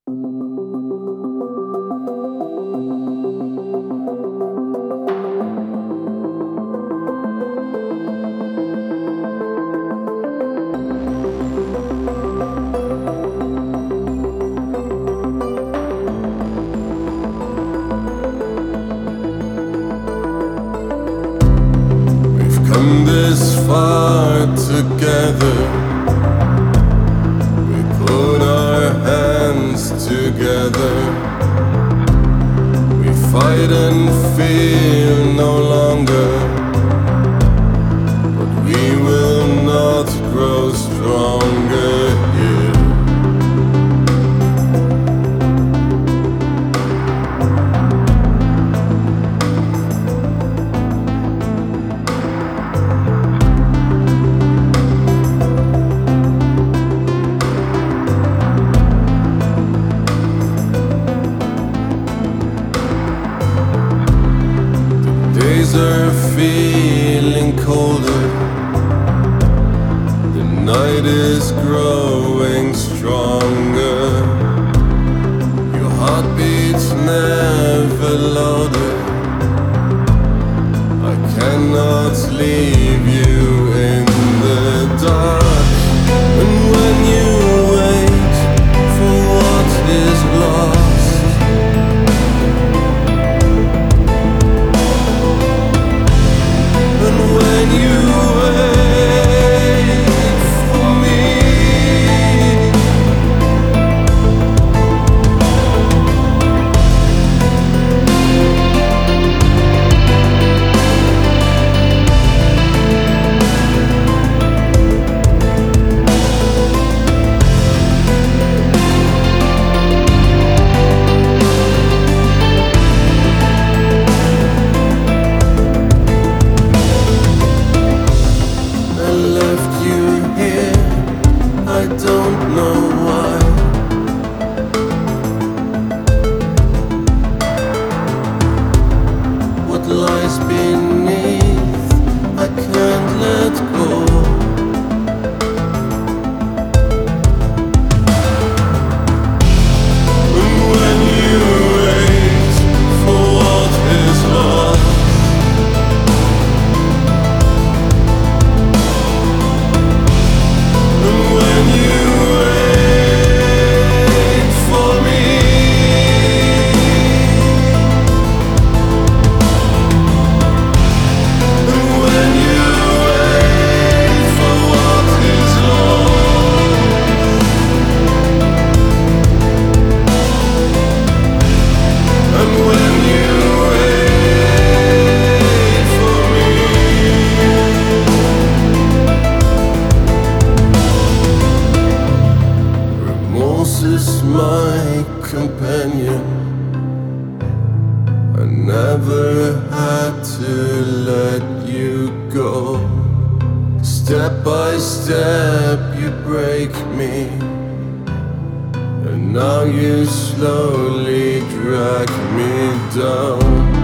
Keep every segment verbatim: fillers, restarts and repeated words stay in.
Come this far together, we put our hands together. We fight and fear no longer, but we will not grow stronger here. Days are feeling colder, the night is growing stronger. Your heart beats never louder. I cannot leave you in the dark. And when you wait for what is lost, when you wait for me, I don't know why. What lies beneath, I can't let go. And when you wait for what is lost, is my companion. I never had to let you go. Step by step you break me, and now you slowly drag me down.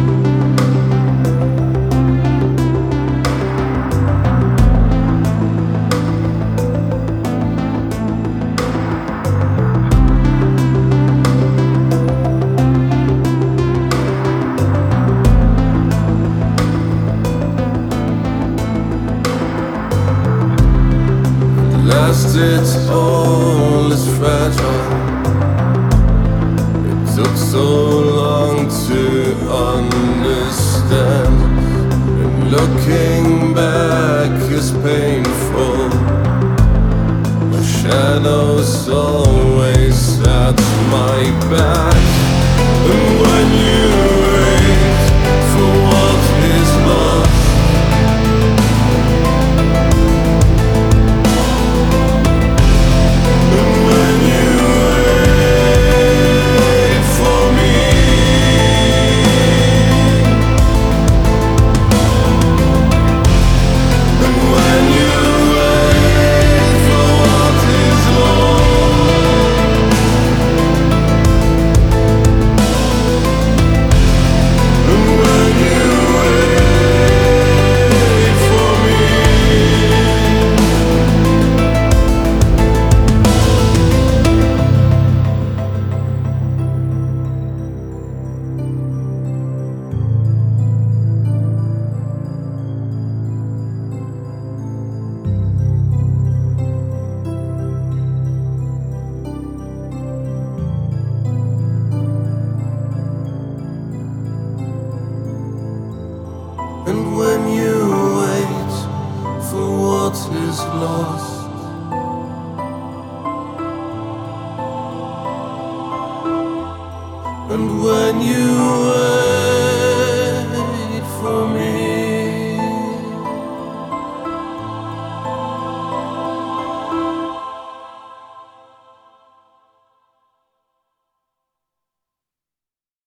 Last it all is fragile. It took so long to understand, and looking back is painful. My shadow's always at my back. And when you wait for what is lost, what is lost. And when you